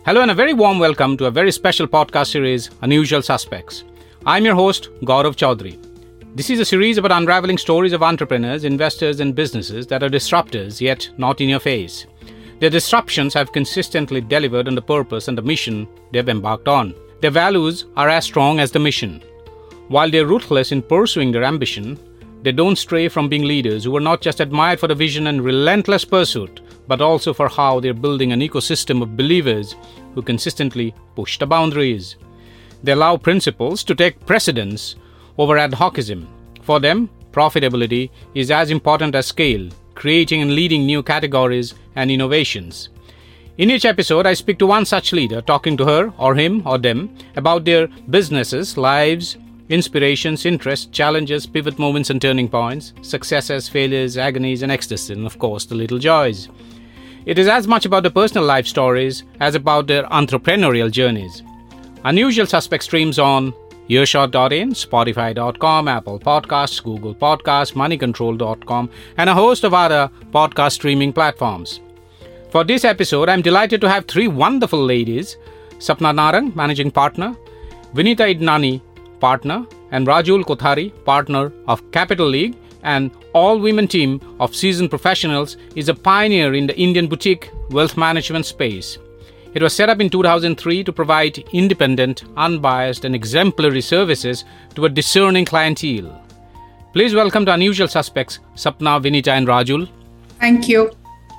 Hello and a very warm welcome to a very special podcast series, Unusual Suspects. I'm your host, Gaurav Chaudhary. This is a series about unraveling stories of entrepreneurs, investors and businesses that are disruptors yet not in your face. Their disruptions have consistently delivered on the purpose and the mission they've embarked on. Their values are as strong as the mission. While they're ruthless in pursuing their ambition, they don't stray from being leaders who are not just admired for the vision and relentless pursuit, but also for how they're building an ecosystem of believers who consistently push the boundaries. They allow principles to take precedence over ad hocism. For them, profitability is as important as scale, creating and leading new categories and innovations. In each episode, I speak to one such leader, talking to her or him or them about their businesses, lives, inspirations, interests, challenges, pivot moments and turning points, successes, failures, agonies and ecstasy, and of course the little joys. It is as much about the personal life stories as about their entrepreneurial journeys. Unusual Suspect streams on earshot.in, spotify.com, Apple Podcasts, Google Podcasts, moneycontrol.com, and a host of other podcast streaming platforms. For this episode, I'm delighted to have three wonderful ladies, Sapna Narang, Managing Partner, Vinita Idnani, Partner, and Rajul Kothari, Partner of Capital League, and all-women team of seasoned professionals is a pioneer in the Indian boutique wealth management space. It was set up in 2003 to provide independent, unbiased, and exemplary services to a discerning clientele. Please welcome to Unusual Suspects, Sapna, Vinita, and Rajul. Thank you.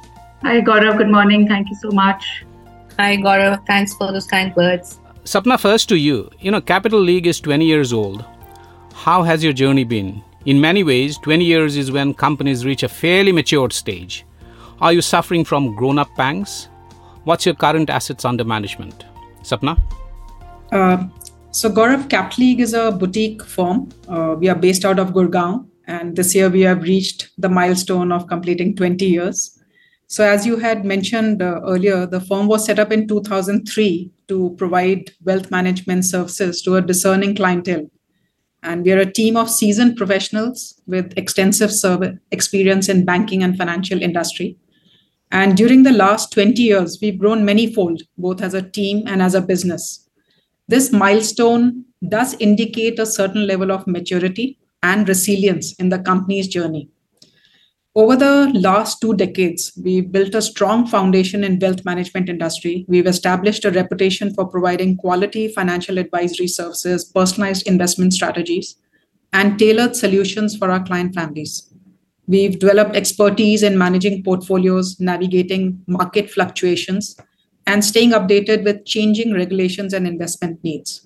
Hi, Gaurav. Good morning. Thank you so much. Hi, Gaurav. Thanks for those kind words. Sapna, first to you. Capital League is 20 years old. How has your journey been? In many ways, 20 years is when companies reach a fairly matured stage. Are you suffering from grown-up pangs? What's your current assets under management? Sapna? So Gaurav, Capital League is a boutique firm. We are based out of Gurgaon, and this year we have reached the milestone of completing 20 years. So as you had mentioned earlier, the firm was set up in 2003 to provide wealth management services to a discerning clientele. And we are a team of seasoned professionals with extensive experience in banking and financial industry. And during the last 20 years, we've grown manyfold, both as a team and as a business. This milestone does indicate a certain level of maturity and resilience in the company's journey. Over the last 2 decades, we've built a strong foundation in wealth management industry. We've established a reputation for providing quality financial advisory services, personalized investment strategies, and tailored solutions for our client families. We've developed expertise in managing portfolios, navigating market fluctuations, and staying updated with changing regulations and investment needs.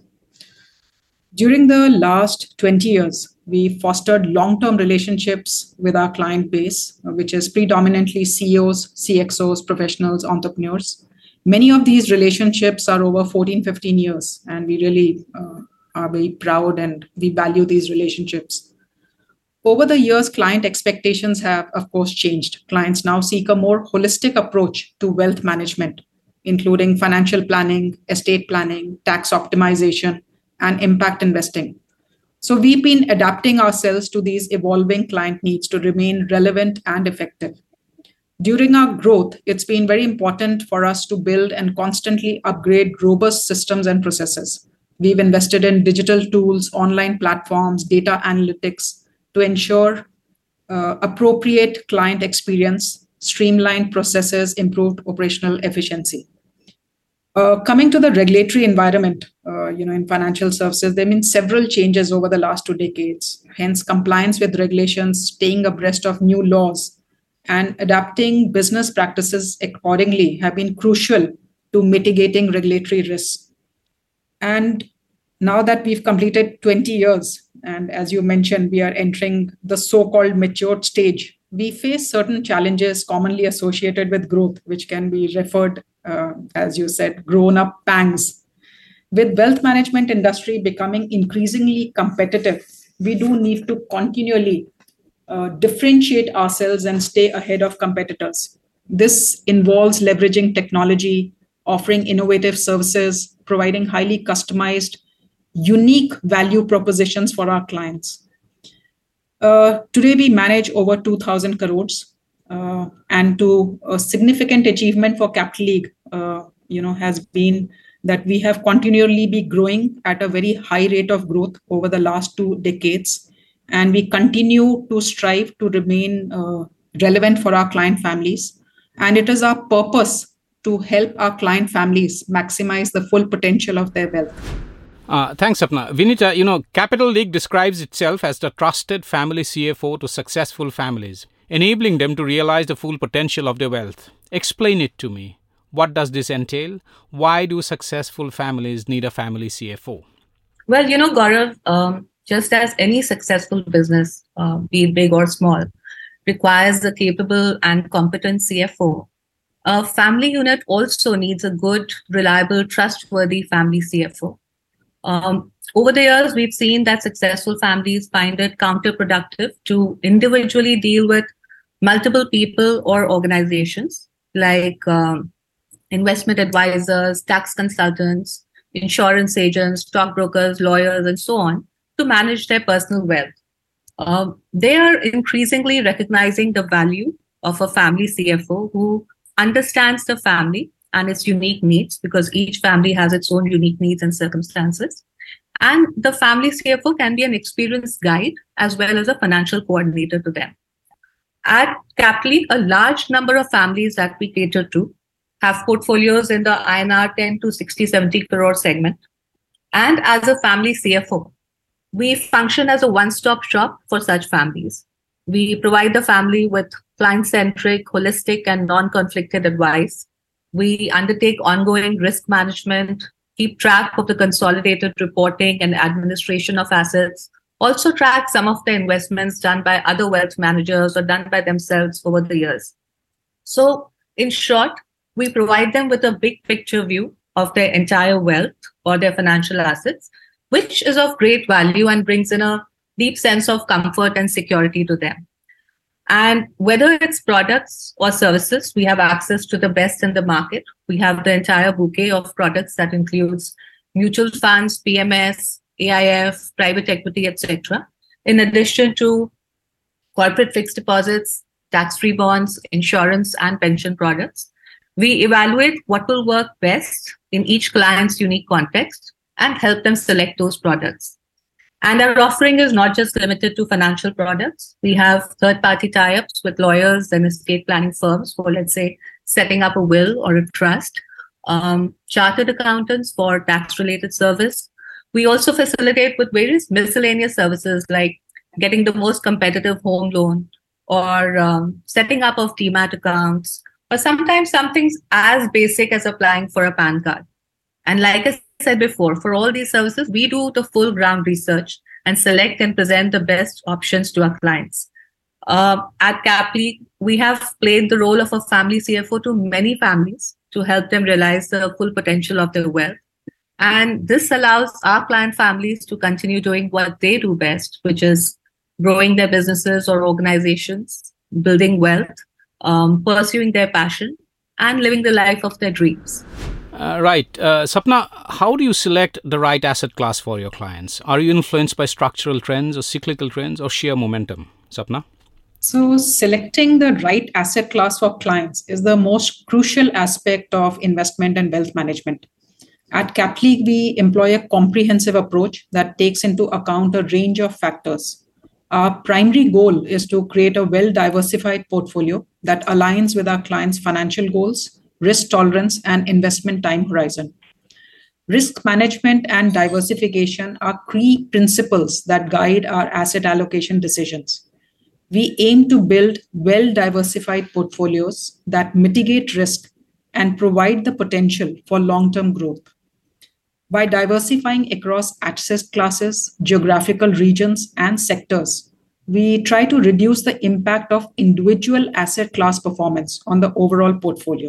During the last 20 years, we fostered long-term relationships with our client base, which is predominantly CEOs, CXOs, professionals, entrepreneurs. Many of these relationships are over 14, 15 years, and we really are very proud and we value these relationships. Over the years, client expectations have, of course, changed. Clients now seek a more holistic approach to wealth management, including financial planning, estate planning, tax optimization, and impact investing. So we've been adapting ourselves to these evolving client needs to remain relevant and effective. During our growth, it's been very important for us to build and constantly upgrade robust systems and processes. We've invested in digital tools, online platforms, data analytics to ensure appropriate client experience, streamlined processes, improved operational efficiency. Coming to the regulatory environment, in financial services, there have been several changes over the last 2 decades. Hence, compliance with regulations, staying abreast of new laws, and adapting business practices accordingly have been crucial to mitigating regulatory risks. And now that we've completed 20 years, and as you mentioned, we are entering the so-called matured stage, we face certain challenges commonly associated with growth, which can be referred, as you said, grown-up pangs. With wealth management industry becoming increasingly competitive, we do need to continually differentiate ourselves and stay ahead of competitors. This involves leveraging technology, offering innovative services, providing highly customized, unique value propositions for our clients. Today, we manage over 2,000 crores, and to a significant achievement for Capital League has been that we have continually been growing at a very high rate of growth over the last 2 decades. And we continue to strive to remain relevant for our client families. And it is our purpose to help our client families maximize the full potential of their wealth. Thanks, Sapna. Vinita, Capital League describes itself as the trusted family CFO to successful families, enabling them to realize the full potential of their wealth. Explain it to me. What does this entail? Why do successful families need a family CFO? Well, Gaurav, just as any successful business, be it big or small, requires a capable and competent CFO, a family unit also needs a good, reliable, trustworthy family CFO. Over the years, we've seen that successful families find it counterproductive to individually deal with multiple people or organizations like investment advisors, tax consultants, insurance agents, stockbrokers, lawyers, and so on to manage their personal wealth. They are increasingly recognizing the value of a family CFO who understands the family and its unique needs, because each family has its own unique needs and circumstances. And the family CFO can be an experienced guide as well as a financial coordinator to them. At Capleague, a large number of families that we cater to have portfolios in the INR 10 to 60, 70 crore segment. And as a family CFO, we function as a one-stop shop for such families. We provide the family with client-centric, holistic, and non-conflicted advice. We undertake ongoing risk management, keep track of the consolidated reporting and administration of assets, also track some of the investments done by other wealth managers or done by themselves over the years. So, in short, we provide them with a big picture view of their entire wealth or their financial assets, which is of great value and brings in a deep sense of comfort and security to them. And whether it's products or services, we have access to the best in the market. We have the entire bouquet of products that includes mutual funds, PMS, AIF, private equity, etc. In addition to corporate fixed deposits, tax-free bonds, insurance, and pension products. We evaluate what will work best in each client's unique context and help them select those products. And our offering is not just limited to financial products. We have third-party tie-ups with lawyers and estate planning firms for, let's say, setting up a will or a trust, chartered accountants for tax-related service. We also facilitate with various miscellaneous services like getting the most competitive home loan or setting up of Demat accounts, or sometimes something as basic as applying for a PAN card. And like I said before, for all these services, we do the full ground research and select and present the best options to our clients. At Capleague, we have played the role of a family CFO to many families to help them realize the full potential of their wealth. And this allows our client families to continue doing what they do best, which is growing their businesses or organizations, building wealth, pursuing their passion, and living the life of their dreams. Right. Sapna, how do you select the right asset class for your clients? Are you influenced by structural trends or cyclical trends or sheer momentum? Sapna? So selecting the right asset class for clients is the most crucial aspect of investment and wealth management. At Capleague, we employ a comprehensive approach that takes into account a range of factors. Our primary goal is to create a well-diversified portfolio that aligns with our clients' financial goals, risk tolerance, and investment time horizon. Risk management and diversification are key principles that guide our asset allocation decisions. We aim to build well-diversified portfolios that mitigate risk and provide the potential for long-term growth. By diversifying across asset classes, geographical regions, and sectors, we try to reduce the impact of individual asset class performance on the overall portfolio.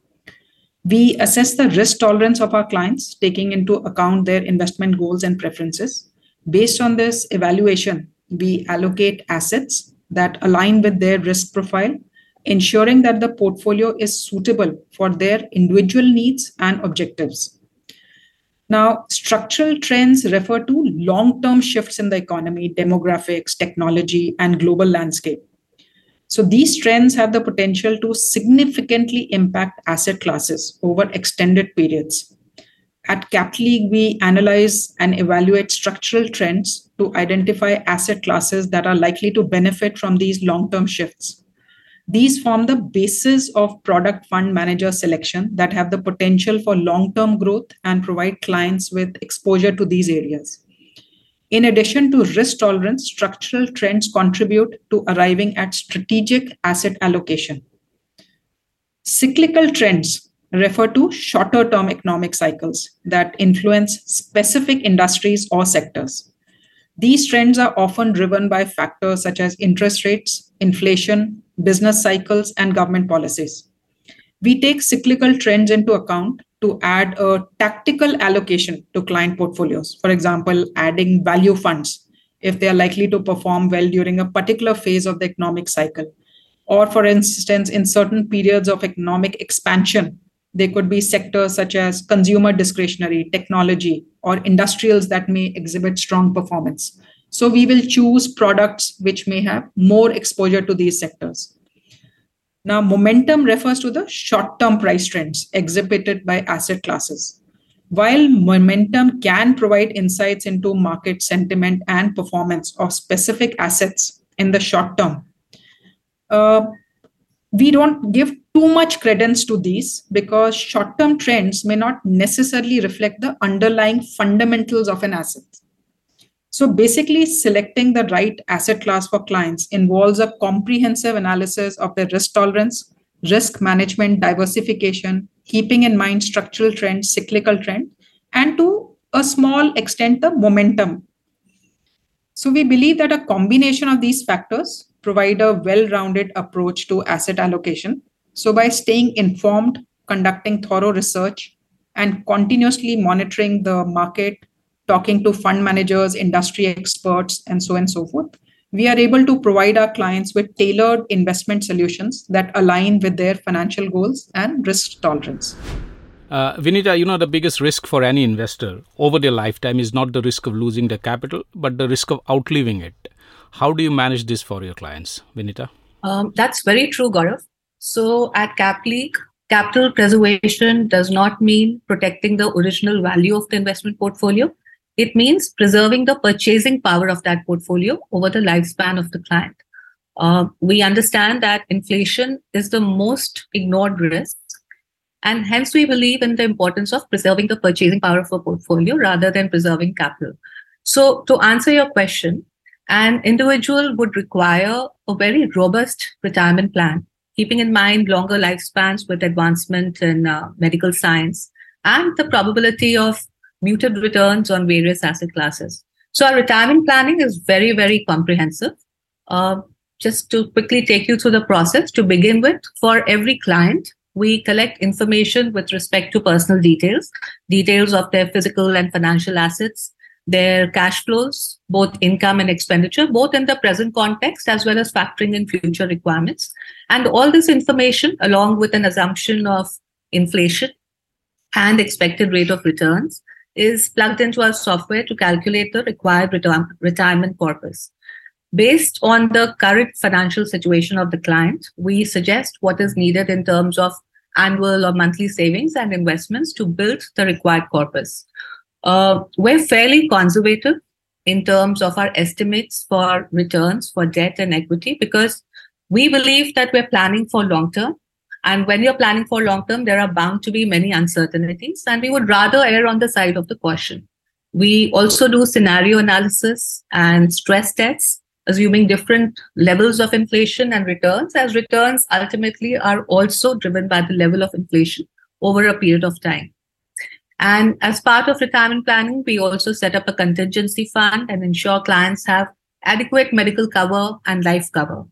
We assess the risk tolerance of our clients, taking into account their investment goals and preferences. Based on this evaluation, we allocate assets that align with their risk profile, ensuring that the portfolio is suitable for their individual needs and objectives. Now, structural trends refer to long-term shifts in the economy, demographics, technology, and global landscape. So these trends have the potential to significantly impact asset classes over extended periods. At Cap League, we analyze and evaluate structural trends to identify asset classes that are likely to benefit from these long-term shifts. These form the basis of product fund manager selection that have the potential for long-term growth and provide clients with exposure to these areas. In addition to risk tolerance, structural trends contribute to arriving at strategic asset allocation. Cyclical trends refer to shorter term economic cycles that influence specific industries or sectors. These trends are often driven by factors such as interest rates, inflation, business cycles, and government policies. We take cyclical trends into account to add a tactical allocation to client portfolios. For example, adding value funds if they are likely to perform well during a particular phase of the economic cycle. Or for instance, in certain periods of economic expansion, there could be sectors such as consumer discretionary, technology, or industrials that may exhibit strong performance. So we will choose products which may have more exposure to these sectors. Now, momentum refers to the short-term price trends exhibited by asset classes. While momentum can provide insights into market sentiment and performance of specific assets in the short term, we don't give too much credence to these because short-term trends may not necessarily reflect the underlying fundamentals of an asset. So basically, selecting the right asset class for clients involves a comprehensive analysis of their risk tolerance, risk management, diversification, keeping in mind structural trends, cyclical trend, and to a small extent, the momentum. So we believe that a combination of these factors provide a well-rounded approach to asset allocation. So by staying informed, conducting thorough research, and continuously monitoring the market, talking to fund managers, industry experts, and so on and so forth, we are able to provide our clients with tailored investment solutions that align with their financial goals and risk tolerance. Vinita, the biggest risk for any investor over their lifetime is not the risk of losing their capital, but the risk of outliving it. How do you manage this for your clients, Vinita? That's very true, Gaurav. So at Cap League, capital preservation does not mean protecting the original value of the investment portfolio. It means preserving the purchasing power of that portfolio over the lifespan of the client. We understand that inflation is the most ignored risk, and hence we believe in the importance of preserving the purchasing power of a portfolio rather than preserving capital. So to answer your question, an individual would require a very robust retirement plan, keeping in mind longer lifespans with advancement in medical science and the probability of muted returns on various asset classes. So our retirement planning is very, very comprehensive. Just to quickly take you through the process, to begin with, for every client, we collect information with respect to personal details of their physical and financial assets, their cash flows, both income and expenditure, both in the present context as well as factoring in future requirements. And all this information, along with an assumption of inflation and expected rate of returns, is plugged into our software to calculate the required retirement corpus. Based on the current financial situation of the client, we suggest what is needed in terms of annual or monthly savings and investments to build the required corpus. We're fairly conservative in terms of our estimates for returns for debt and equity because we believe that we're planning for long term. And when you're planning for long term, there are bound to be many uncertainties, and we would rather err on the side of the caution. We also do scenario analysis and stress tests, assuming different levels of inflation and returns, as returns ultimately are also driven by the level of inflation over a period of time. And as part of retirement planning, we also set up a contingency fund and ensure clients have adequate medical cover and life cover.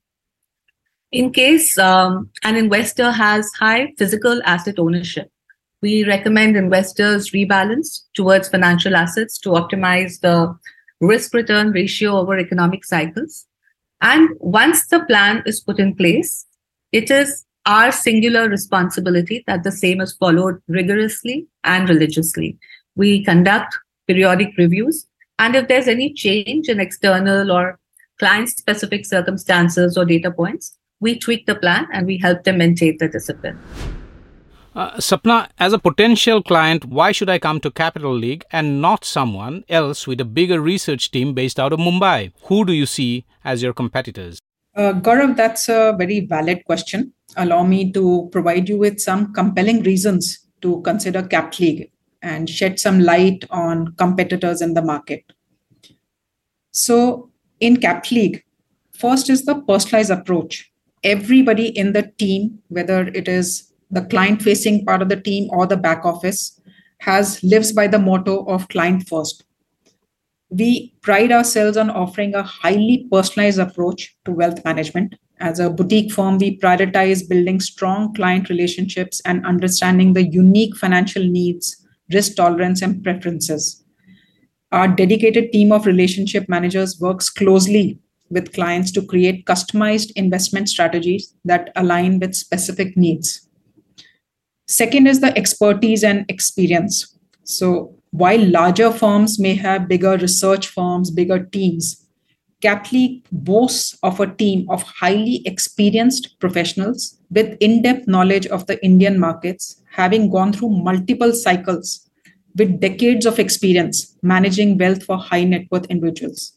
In case an investor has high physical asset ownership, we recommend investors rebalance towards financial assets to optimize the risk-return ratio over economic cycles. And once the plan is put in place, it is our singular responsibility that the same is followed rigorously and religiously. We conduct periodic reviews, and if there's any change in external or client-specific circumstances or data points, we tweak the plan and we help them maintain the discipline. Sapna, as a potential client, why should I come to Capital League and not someone else with a bigger research team based out of Mumbai? Who do you see as your competitors? Gaurav, that's a very valid question. Allow me to provide you with some compelling reasons to consider Cap League and shed some light on competitors in the market. So in Cap League, first is the personalized approach. Everybody in the team, whether it is the client-facing part of the team or the back office, lives by the motto of client first. We pride ourselves on offering a highly personalized approach to wealth management. As a boutique firm, we prioritize building strong client relationships and understanding the unique financial needs, risk tolerance, and preferences. Our dedicated team of relationship managers works closely with clients to create customized investment strategies that align with specific needs. Second is the expertise and experience. So while larger firms may have bigger research firms, bigger teams, Cap League boasts of a team of highly experienced professionals with in-depth knowledge of the Indian markets, having gone through multiple cycles with decades of experience managing wealth for high net worth individuals.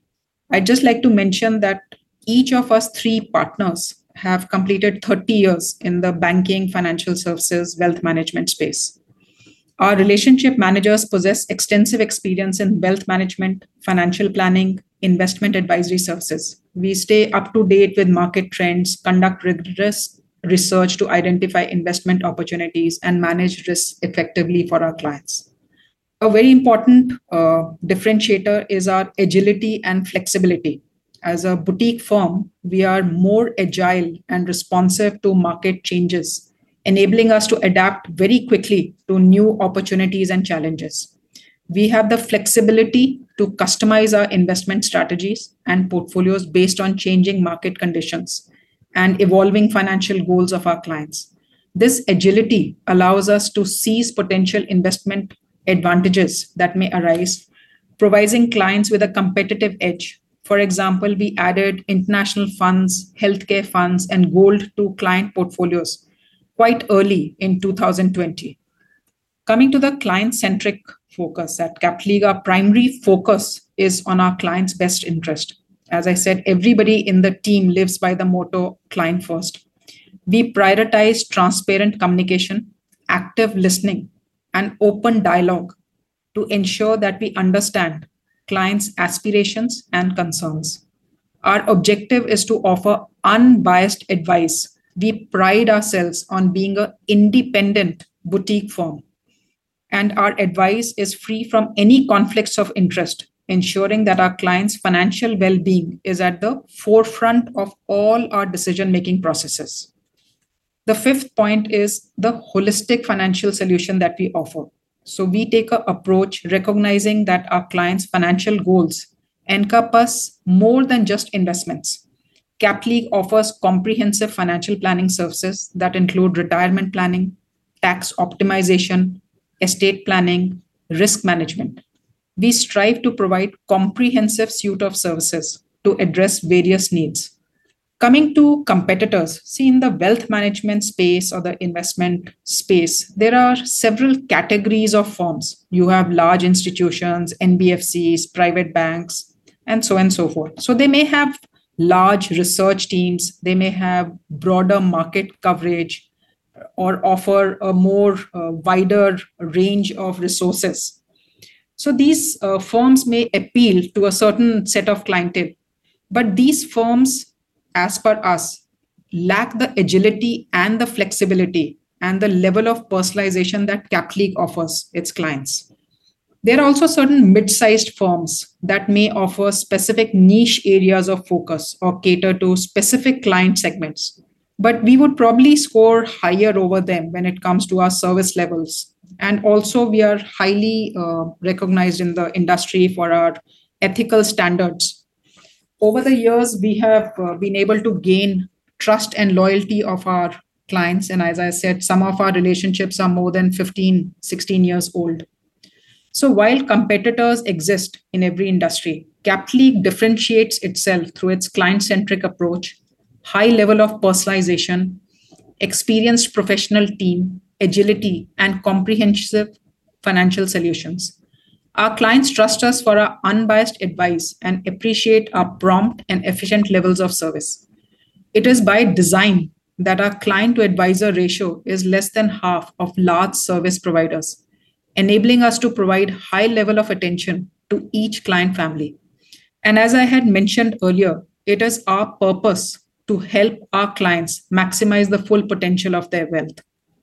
I'd just like to mention that each of us three partners have completed 30 years in the banking, financial services, wealth management space. Our relationship managers possess extensive experience in wealth management, financial planning, investment advisory services. We stay up to date with market trends, conduct rigorous research to identify investment opportunities, and manage risks effectively for our clients. A very important differentiator is our agility and flexibility. As a boutique firm, we are more agile and responsive to market changes, enabling us to adapt very quickly to new opportunities and challenges. We have the flexibility to customize our investment strategies and portfolios based on changing market conditions and evolving financial goals of our clients. This agility allows us to seize potential investment advantages that may arise, providing clients with a competitive edge. For example, we added international funds, healthcare funds, and gold to client portfolios quite early in 2020. Coming to the client-centric focus at Cap League, our primary focus is on our client's best interest. As I said, everybody in the team lives by the motto client first. We prioritize transparent communication, active listening, and open dialogue to ensure that we understand clients' aspirations and concerns. Our objective is to offer unbiased advice. We pride ourselves on being an independent boutique firm, and our advice is free from any conflicts of interest, ensuring that our clients' financial well-being is at the forefront of all our decision-making processes. The fifth point is the holistic financial solution that we offer. So we take an approach recognizing that our clients' financial goals encompass more than just investments. Cap League offers comprehensive financial planning services that include retirement planning, tax optimization, estate planning, risk management. We strive to provide comprehensive suite of services to address various needs. Coming to competitors, see in the wealth management space or the investment space, there are several categories of firms. You have large institutions, NBFCs, private banks, and so on and so forth. So they may have large research teams, they may have broader market coverage, or offer a more wider range of resources. So these firms may appeal to a certain set of clientele, but these firms, as per us, lack the agility and the flexibility and the level of personalization that Cap League offers its clients. There are also certain mid-sized firms that may offer specific niche areas of focus or cater to specific client segments. But we would probably score higher over them when it comes to our service levels. And also, we are highly recognized in the industry for our ethical standards. Over the years, we have been able to gain trust and loyalty of our clients. And as I said, some of our relationships are more than 15, 16 years old. So while competitors exist in every industry, Cap League differentiates itself through its client-centric approach, high level of personalization, experienced professional team, agility, and comprehensive financial solutions. Our clients trust us for our unbiased advice and appreciate our prompt and efficient levels of service. It is by design that our client to advisor ratio is less than half of large service providers, enabling us to provide high level of attention to each client family. And as I had mentioned earlier, it is our purpose to help our clients maximize the full potential of their wealth.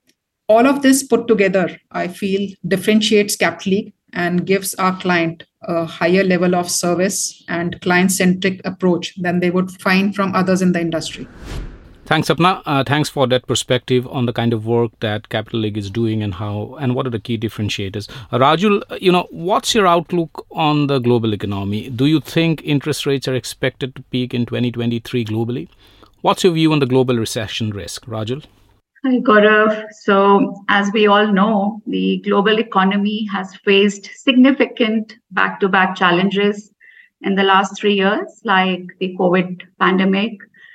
All of this put together, I feel, differentiates Capleague and gives our client a higher level of service and client-centric approach than they would find from others in the industry. Thanks, Sapna. Thanks for that perspective on the kind of work that Capleague is doing and what are the key differentiators. Rajul, what's your outlook on the global economy? Do you think interest rates are expected to peak in 2023 globally? What's your view on the global recession risk, Rajul? Hi, Gaurav. So, as we all know, the global economy has faced significant back-to-back challenges in the last 3 years, like the COVID pandemic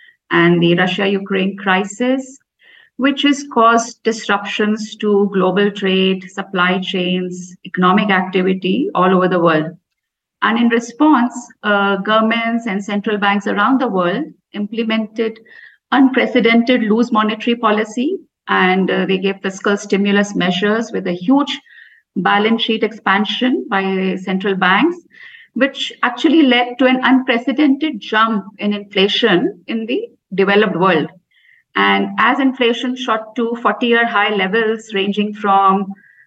and the Russia-Ukraine crisis, which has caused disruptions to global trade, supply chains, economic activity all over the world. And in response, governments and central banks around the world implemented unprecedented loose monetary policy, and they gave fiscal stimulus measures with a huge balance sheet expansion by central banks, which actually led to an unprecedented jump in inflation in the developed world. And as inflation shot to 40-year high levels ranging from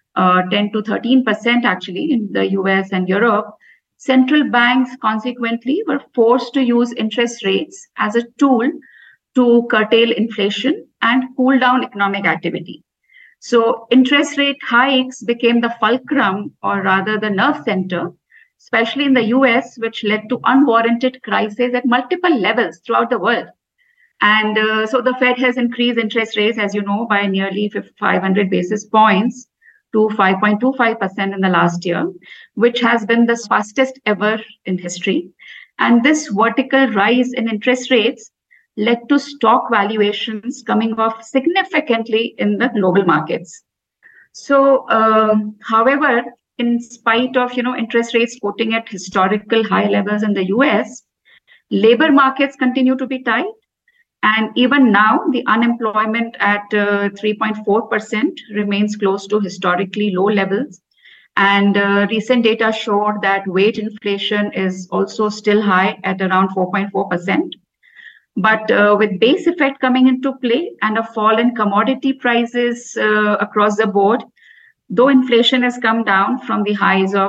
10 to 13% actually in the US and Europe, central banks consequently were forced to use interest rates as a tool to curtail inflation and cool down economic activity. So interest rate hikes became the fulcrum, or rather the nerve center, especially in the US, which led to unwarranted crises at multiple levels throughout the world. And so the Fed has increased interest rates, as you know, by nearly 500 basis points to 5.25% in the last year, which has been the fastest ever in history. And this vertical rise in interest rates led to stock valuations coming off significantly in the global markets. So, however, in spite of interest rates quoting at historical high levels in the US, labor markets continue to be tight. And even now, the unemployment at 3.4% remains close to historically low levels. And recent data showed that wage inflation is also still high at around 4.4%. But with base effect coming into play and a fall in commodity prices across the board, though inflation has come down from the highs of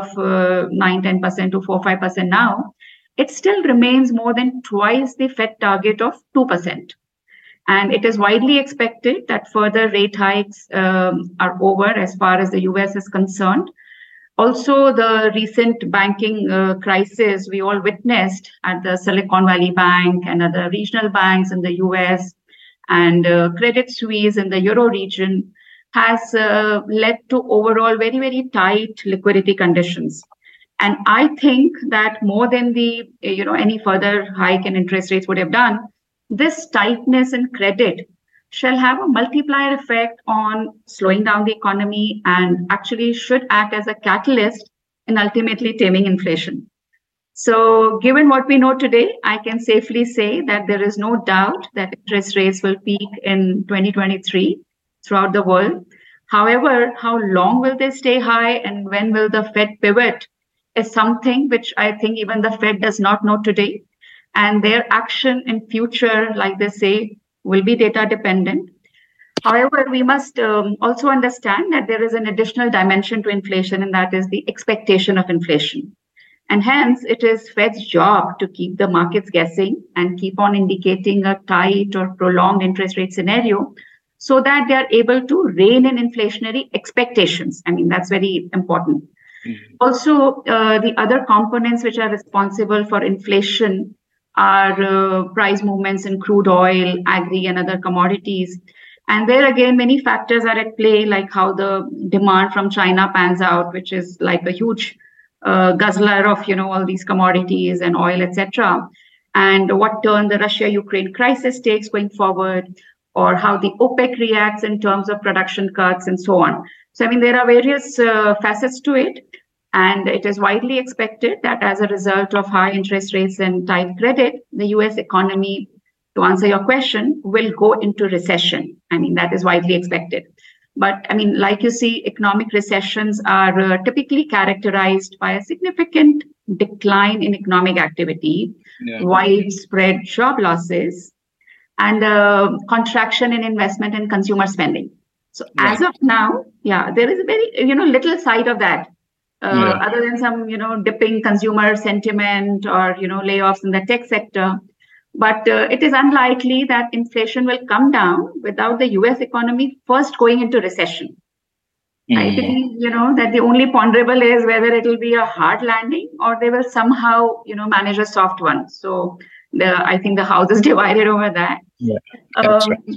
9-10% to 4-5% now, it still remains more than twice the Fed target of 2%. And it is widely expected that further rate hikes are over as far as the US is concerned. Also, the recent banking crisis we all witnessed at the Silicon Valley Bank and other regional banks in the US and Credit Suisse in the Euro region has led to overall very, very tight liquidity conditions. And I think that more than the any further hike in interest rates would have done, this tightness in credit shall have a multiplier effect on slowing down the economy and actually should act as a catalyst in ultimately taming inflation. So given what we know today, I can safely say that there is no doubt that interest rates will peak in 2023 throughout the world. However, how long will they stay high and when will the Fed pivot is something which I think even the Fed does not know today. And their action in future, like they say, will be data dependent. However, we must also understand that there is an additional dimension to inflation, and that is the expectation of inflation. And hence, it is Fed's job to keep the markets guessing and keep on indicating a tight or prolonged interest rate scenario so that they are able to rein in inflationary expectations. I mean, that's very important. Also, the other components which are responsible for inflation are price movements in crude oil, agri, and other commodities. And there again, many factors are at play, like how the demand from China pans out, which is like a huge guzzler of all these commodities and oil, etc. and what turn the Russia-Ukraine crisis takes going forward, or how the OPEC reacts in terms of production cuts and so on. So, I mean, there are various facets to it. And it is widely expected that as a result of high interest rates and tight credit, the US economy, to answer your question, will go into recession. I mean, that is widely expected. But I mean, like you see, economic recessions are typically characterized by a significant decline in economic activity, widespread job losses, and contraction in investment and consumer spending. So as of now, there is a very, little side of that. Other than some, dipping consumer sentiment or, layoffs in the tech sector. But it is unlikely that inflation will come down without the US economy first going into recession. I believe, that the only ponderable is whether it will be a hard landing or they will somehow, manage a soft one. So I think the house is divided over that. Yeah, that's right.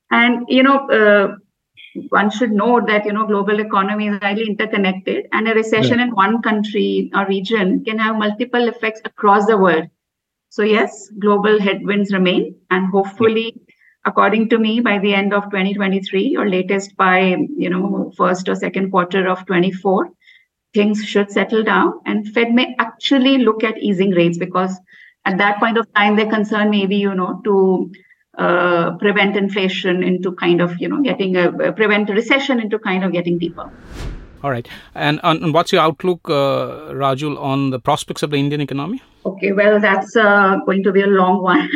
And, one should note that, global economy is highly interconnected, and a recession in one country or region can have multiple effects across the world. So yes, global headwinds remain, and hopefully, according to me, by the end of 2023 or latest by, first or second quarter of 24, things should settle down, and Fed may actually look at easing rates, because at that point of time, their concern may be, to prevent inflation into kind of, prevent recession into kind of getting deeper. All right. And what's your outlook, Rajul, on the prospects of the Indian economy? Okay, well, that's going to be a long one.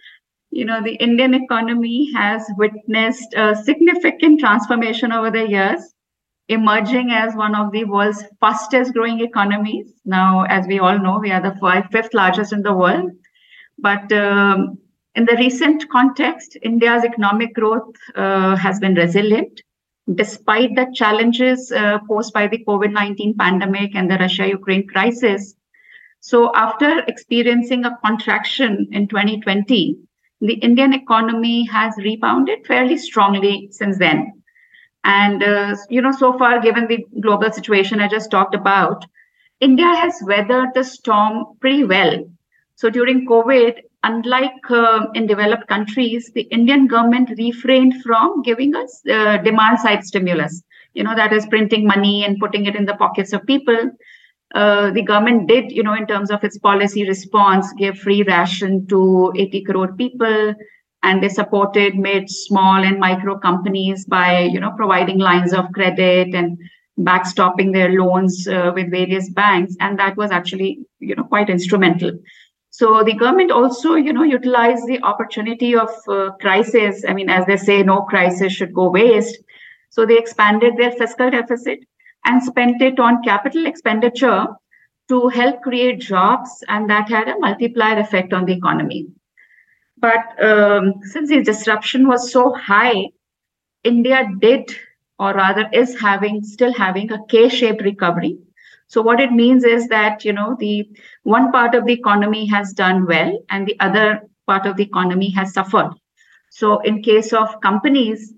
The Indian economy has witnessed a significant transformation over the years, emerging as one of the world's fastest growing economies. Now, as we all know, we are the fifth largest in the world. But in the recent context, India's economic growth has been resilient, despite the challenges posed by the COVID-19 pandemic and the Russia-Ukraine crisis. So after experiencing a contraction in 2020, the Indian economy has rebounded fairly strongly since then. And, so far, given the global situation I just talked about, India has weathered the storm pretty well. So during COVID, unlike in developed countries, the Indian government refrained from giving us demand side stimulus, that is printing money and putting it in the pockets of people. The government did, in terms of its policy response, give free ration to 80 crore people, and they supported mid, small and micro companies by, providing lines of credit and backstopping their loans with various banks. And that was actually, quite instrumental. So the government also, utilized the opportunity of crisis. I mean, as they say, no crisis should go waste. So they expanded their fiscal deficit and spent it on capital expenditure to help create jobs. And that had a multiplier effect on the economy. But since the disruption was so high, India did, or rather is still having a K-shaped recovery. So what it means is that, the one part of the economy has done well and the other part of the economy has suffered. So in case of companies,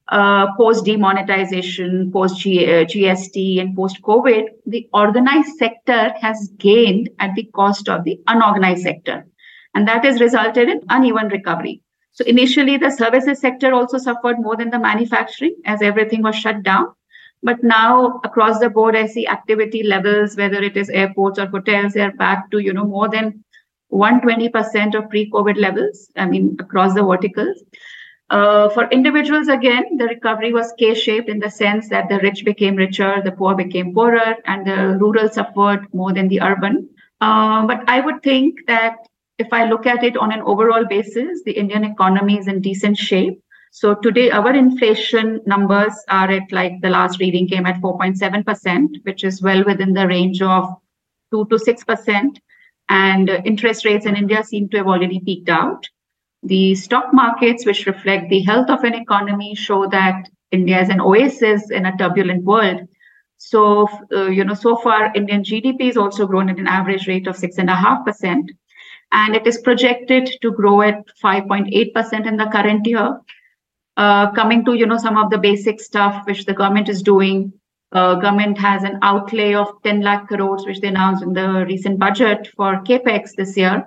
post-demonetization, post-GST and post-COVID, the organized sector has gained at the cost of the unorganized sector. And that has resulted in uneven recovery. So initially, the services sector also suffered more than the manufacturing as everything was shut down. But now across the board, I see activity levels, whether it is airports or hotels, they're back to, more than 120% of pre-COVID levels, I mean, across the verticals. For individuals, again, the recovery was K-shaped in the sense that the rich became richer, the poor became poorer, and the rural suffered more than the urban. But I would think that if I look at it on an overall basis, the Indian economy is in decent shape. So today, our inflation numbers are at, like the last reading came at 4.7%, which is well within the range of 2 to 6%. And interest rates in India seem to have already peaked out. The stock markets, which reflect the health of an economy, show that India is an oasis in a turbulent world. So, so far, Indian GDP has also grown at an average rate of 6.5%. And it is projected to grow at 5.8% in the current year. Coming to, some of the basic stuff which the government is doing. Government has an outlay of 10 lakh crores, which they announced in the recent budget for CAPEX this year.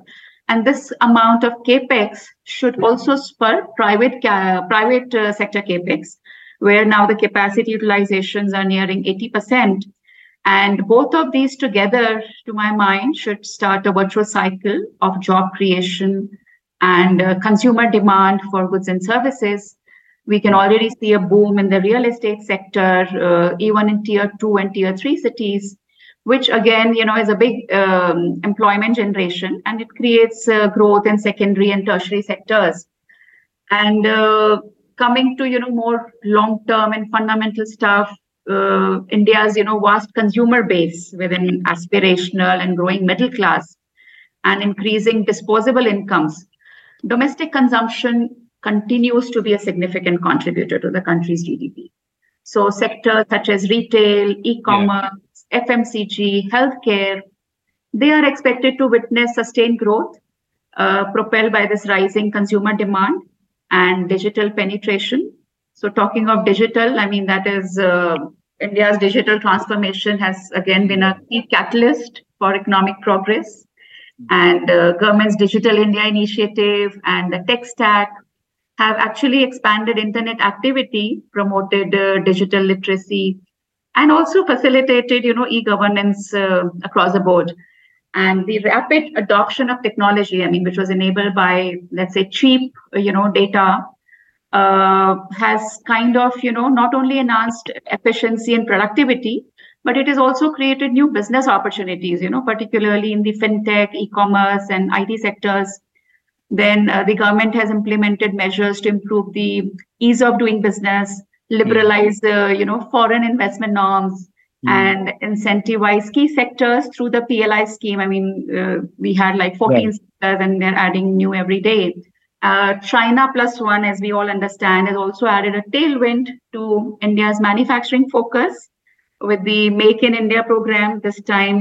And this amount of capex should also spur private sector capex, where now the capacity utilizations are nearing 80%. And both of these together, to my mind, should start a virtuous cycle of job creation and consumer demand for goods and services. We can already see a boom in the real estate sector, even in tier 2 and tier 3 cities, which again, is a big employment generation, and it creates growth in secondary and tertiary sectors. And coming to, more long-term and fundamental stuff, India's, vast consumer base with an aspirational and growing middle class and increasing disposable incomes. Domestic consumption continues to be a significant contributor to the country's GDP. So sectors such as retail, e-commerce, FMCG, healthcare, they are expected to witness sustained growth propelled by this rising consumer demand and digital penetration. So talking of digital, I mean, that is India's digital transformation has again been a key catalyst for economic progress. And government's Digital India initiative and the tech stack have actually expanded internet activity, promoted digital literacy, and also facilitated, e-governance across the board. And the rapid adoption of technology, which was enabled by, let's say, cheap, data, has kind of, not only enhanced efficiency and productivity, but it has also created new business opportunities, particularly in the fintech, e-commerce, and IT sectors. Then the government has implemented measures to improve the ease of doing business, liberalize foreign investment norms, and incentivize key sectors through the PLI scheme. We had like 14 sectors, and they're adding new every day. China Plus One, as we all understand, has also added a tailwind to India's manufacturing focus with the Make in India program this time,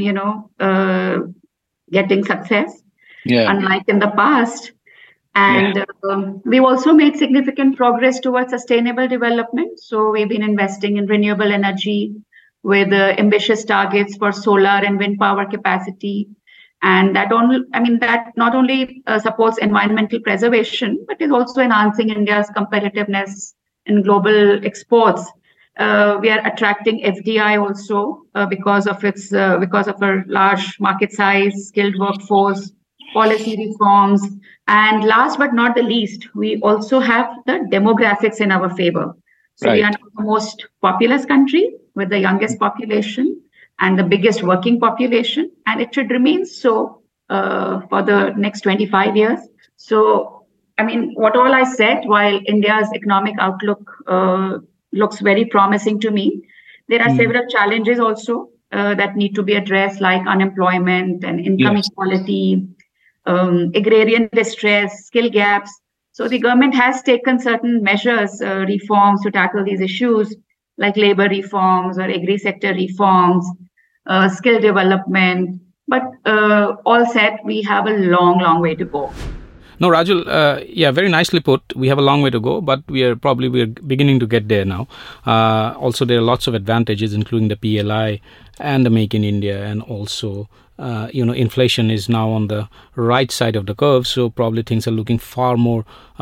getting success, unlike in the past. And we've also made significant progress towards sustainable development. So we've been investing in renewable energy with ambitious targets for solar and wind power capacity. And that not only supports environmental preservation, but is also enhancing India's competitiveness in global exports. We are attracting FDI also because of our large market size, skilled workforce, policy reforms, and last but not the least, we also have the demographics in our favor. So we are the most populous country with the youngest population and the biggest working population, and it should remain so for the next 25 years. So, what all I said, while India's economic outlook looks very promising to me, there are several challenges also that need to be addressed, like unemployment and income inequality, agrarian distress, skill gaps. So the government has taken certain measures, reforms to tackle these issues, like labor reforms or agri sector reforms, skill development. But all said, we have a long way to go. No, Rajul, very nicely put. We have a long way to go, but we're beginning to get there now. Also, there are lots of advantages, including the PLI and the Make in India, and also inflation is now on the right side of the curve, so probably things are looking far more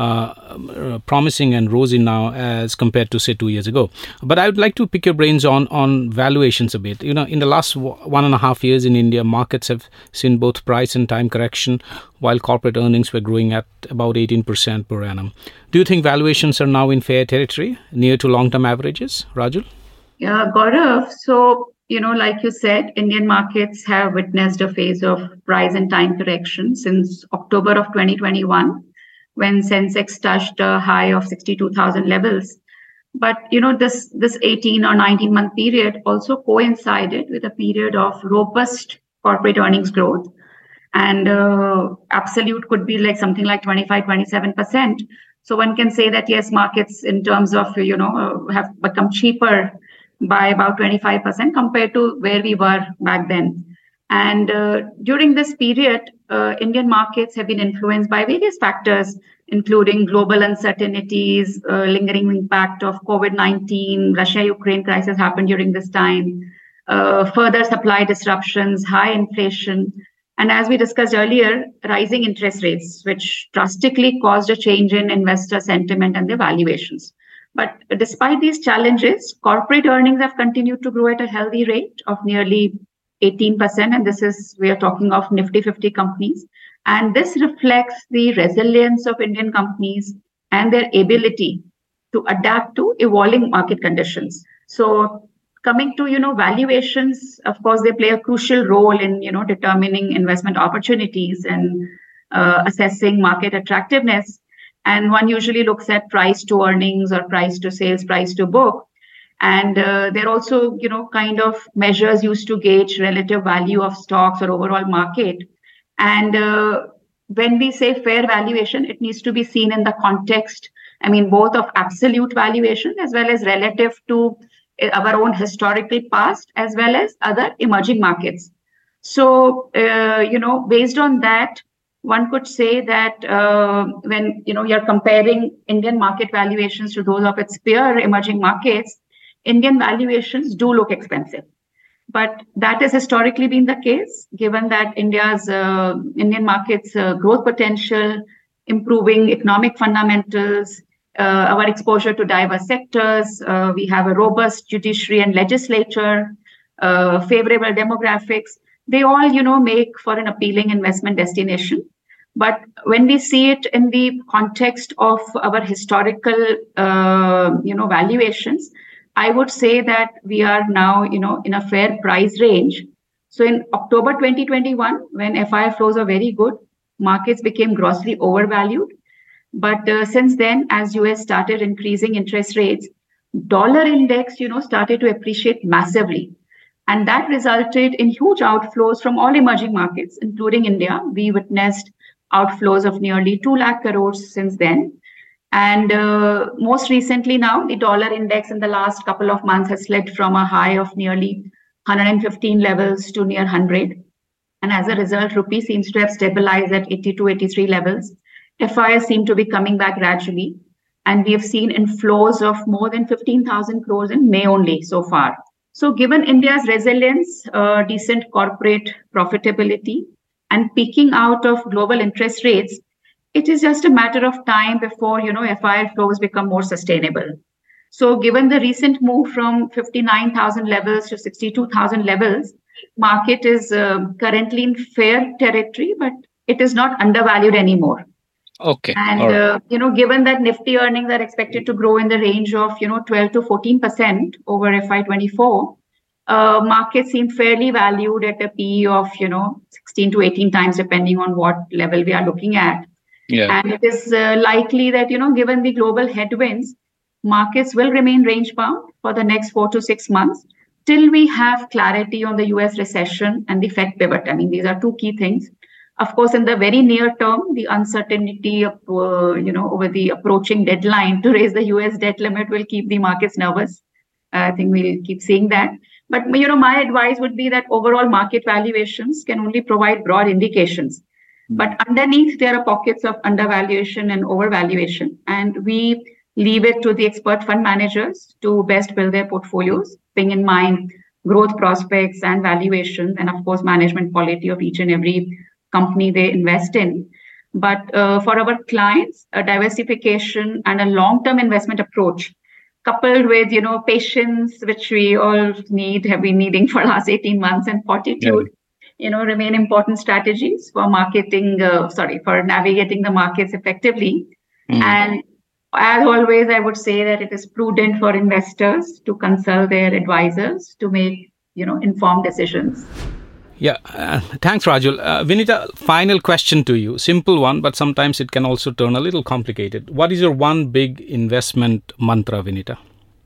promising and rosy now as compared to, say, 2 years ago. But I would like to pick your brains on valuations a bit. In the last 1.5 years in India, markets have seen both price and time correction, while corporate earnings were growing at about 18% per annum. Do you think valuations are now in fair territory, near to long-term averages, Rajul? Yeah, Gaurav. So, like you said, Indian markets have witnessed a phase of price and time correction since October of 2021, when Sensex touched a high of 62,000 levels. But, this 18 or 19-month period also coincided with a period of robust corporate earnings growth. And absolute could be like something like 25-27%. So one can say that, yes, markets in terms of, have become cheaper by about 25% compared to where we were back then. And during this period, Indian markets have been influenced by various factors, including global uncertainties, lingering impact of COVID-19, Russia-Ukraine crisis happened during this time, further supply disruptions, high inflation, And as we discussed earlier, rising interest rates, which drastically caused a change in investor sentiment and their valuations. But despite these challenges, corporate earnings have continued to grow at a healthy rate of nearly 18%. And we are talking of Nifty 50 companies. And this reflects the resilience of Indian companies and their ability to adapt to evolving market conditions. So coming to, valuations, of course, they play a crucial role in, determining investment opportunities and assessing market attractiveness. And one usually looks at price to earnings or price to sales, price to book. And there are also, kind of measures used to gauge relative value of stocks or overall market. And when we say fair valuation, it needs to be seen in the context, both of absolute valuation as well as relative to our own historical past, as well as other emerging markets. So, based on that, one could say that when you're comparing Indian market valuations to those of its peer emerging markets, Indian valuations do look expensive. But that has historically been the case, given that Indian markets' growth potential, improving economic fundamentals, our exposure to diverse sectors, we have a robust judiciary and legislature, favorable demographics. They all, make for an appealing investment destination. But when we see it in the context of our historical, valuations, I would say that we are now, in a fair price range. So in October 2021, when FII flows are very good, markets became grossly overvalued. But since then, as US started increasing interest rates, dollar index, started to appreciate massively. And that resulted in huge outflows from all emerging markets, including India. We witnessed outflows of nearly 2 lakh crores since then. And most recently now, the dollar index in the last couple of months has slid from a high of nearly 115 levels to near 100. And as a result, rupee seems to have stabilized at 82, 83 levels. FIIs seem to be coming back gradually. And we have seen inflows of more than 15,000 crores in May only so far. So given India's resilience, decent corporate profitability, and peaking out of global interest rates, it is just a matter of time before, FII flows become more sustainable. So given the recent move from 59,000 levels to 62,000 levels, market is currently in fair territory, but it is not undervalued anymore. Okay. And, given that Nifty earnings are expected to grow in the range of, 12 to 14% over FY24, markets seem fairly valued at a PE of, 16 to 18 times, depending on what level we are looking at. Yeah. And it is likely that, given the global headwinds, markets will remain range bound for the next 4 to 6 months till we have clarity on the US recession and the Fed pivot. These are two key things. Of course, in the very near term, the uncertainty of, over the approaching deadline to raise the US debt limit will keep the markets nervous. I think we'll keep seeing that. But, my advice would be that overall market valuations can only provide broad indications. But underneath, there are pockets of undervaluation and overvaluation. And we leave it to the expert fund managers to best build their portfolios, bearing in mind growth prospects and valuations, and of course, management quality of each and every company they invest in. But for our clients, a diversification and a long-term investment approach, coupled with, patience, which we all have been needing for the last 18 months, and fortitude, remain important strategies for navigating the markets effectively. And as always, I would say that it is prudent for investors to consult their advisors to make, informed decisions. Yeah, thanks, Rajul. Vinita, final question to you. Simple one, but sometimes it can also turn a little complicated. What is your one big investment mantra, Vinita?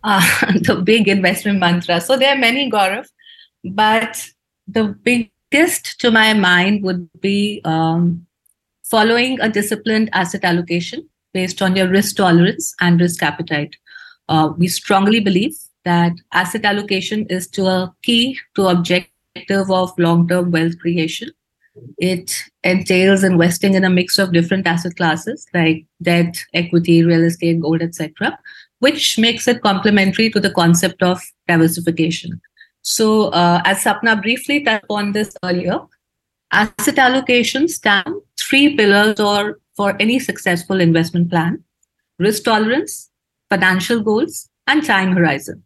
The big investment mantra. So there are many, Gaurav, but the biggest to my mind would be following a disciplined asset allocation based on your risk tolerance and risk appetite. We strongly believe that asset allocation is a key to objective of long-term wealth creation. It entails investing in a mix of different asset classes like debt, equity, real estate, gold, etc., which makes it complementary to the concept of diversification. So as Sapna briefly touched on this earlier, Asset allocation stands 3 pillars or for any successful investment plan: risk tolerance, financial goals, and time horizon.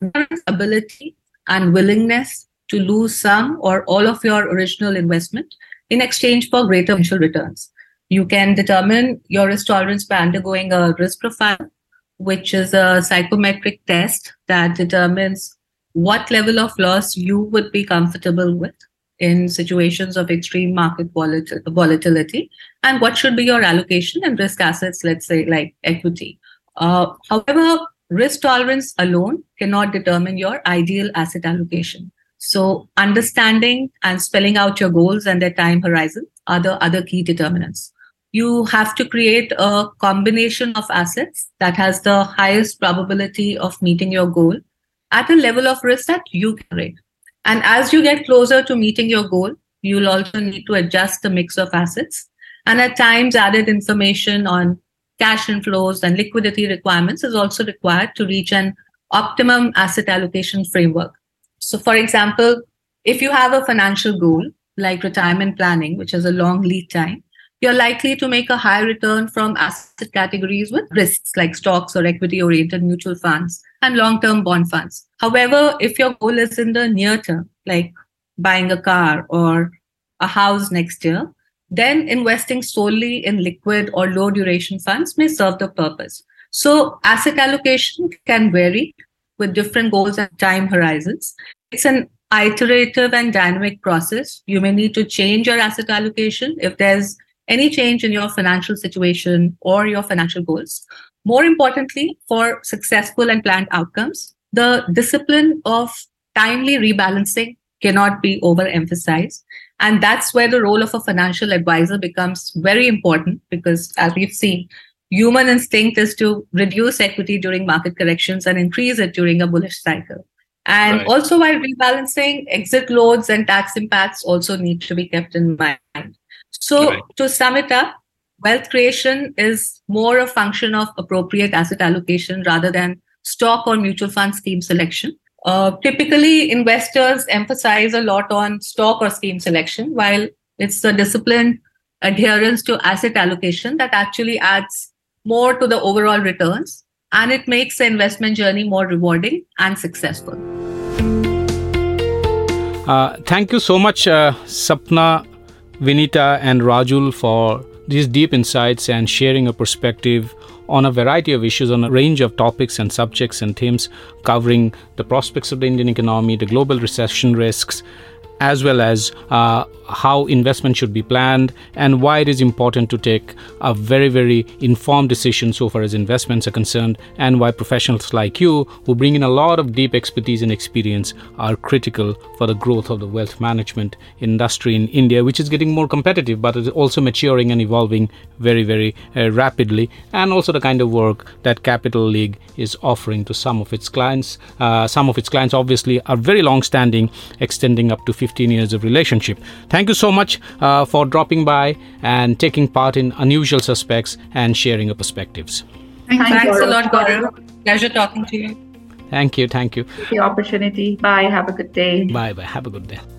Ability and willingness to lose some or all of your original investment in exchange for greater potential returns. You can determine your risk tolerance by undergoing a risk profile, which is a psychometric test that determines what level of loss you would be comfortable with in situations of extreme market volatility, and what should be your allocation in risk assets, let's say like equity. However, risk tolerance alone cannot determine your ideal asset allocation. So understanding and spelling out your goals and their time horizon are the other key determinants. You have to create a combination of assets that has the highest probability of meeting your goal at a level of risk that you can rate. And as you get closer to meeting your goal, you'll also need to adjust the mix of assets. And at times, added information on cash inflows and liquidity requirements is also required to reach an optimum asset allocation framework. So, for example, if you have a financial goal like retirement planning, which has a long lead time, you're likely to make a high return from asset categories with risks like stocks or equity-oriented mutual funds and long-term bond funds. However, if your goal is in the near term, like buying a car or a house next year, then investing solely in liquid or low-duration funds may serve the purpose. So asset allocation can vary with different goals and time horizons. It's an iterative and dynamic process. You may need to change your asset allocation if there's any change in your financial situation or your financial goals. More importantly, for successful and planned outcomes, the discipline of timely rebalancing cannot be overemphasized. And that's where the role of a financial advisor becomes very important, because as we've seen, human instinct is to reduce equity during market corrections and increase it during a bullish cycle. And also, while rebalancing, exit loads and tax impacts also need to be kept in mind. So to sum it up, wealth creation is more a function of appropriate asset allocation rather than stock or mutual fund scheme selection. Typically, investors emphasize a lot on stock or scheme selection, while it's the disciplined adherence to asset allocation that actually adds more to the overall returns, and it makes the investment journey more rewarding and successful. Thank you so much, Sapna, Vinita and Rajul, for these deep insights and sharing a perspective on a variety of issues, on a range of topics and subjects and themes covering the prospects of the Indian economy, the global recession risks, as well as how investment should be planned and why it is important to take a very, very informed decision so far as investments are concerned, and why professionals like you, who bring in a lot of deep expertise and experience, are critical for the growth of the wealth management industry in India, which is getting more competitive, but is also maturing and evolving very, very rapidly, and also the kind of work that Capital League is offering to some of its clients. Some of its clients obviously are very long-standing, extending up to 15 years of relationship. Thank you so much for dropping by and taking part in Unusual Suspects and sharing your perspectives. Thanks a lot, Gaurav. Pleasure talking to you. Thank you. The opportunity. Bye. Have a good day. Bye. Have a good day.